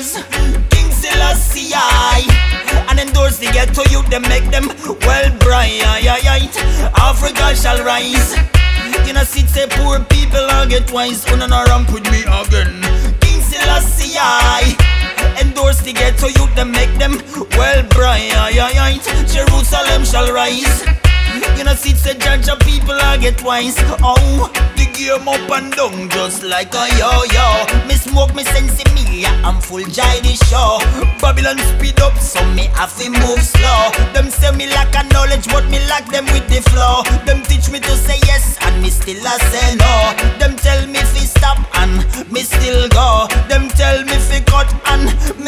warriors, King Selassie I, and endorse the ghetto youth, them make them well bright. Africa shall rise. You know, sit say poor people all get wise. Una no ramp with me again. King Selassie I, endorse the ghetto youth, them make them well bright. Jerusalem shall rise. You know, sit say judge of people all get wise. Oh, the game up and down just like a yo-yo. Me smoke me sense me, I'm full jai the show. Babylon speed up, so me have to move slow. Them say me lack a knowledge, but me lack them with the flow. Them teach me to say yes, and me still a say no. Them tell me fi stop, and me still go. Them tell me fi cut, and me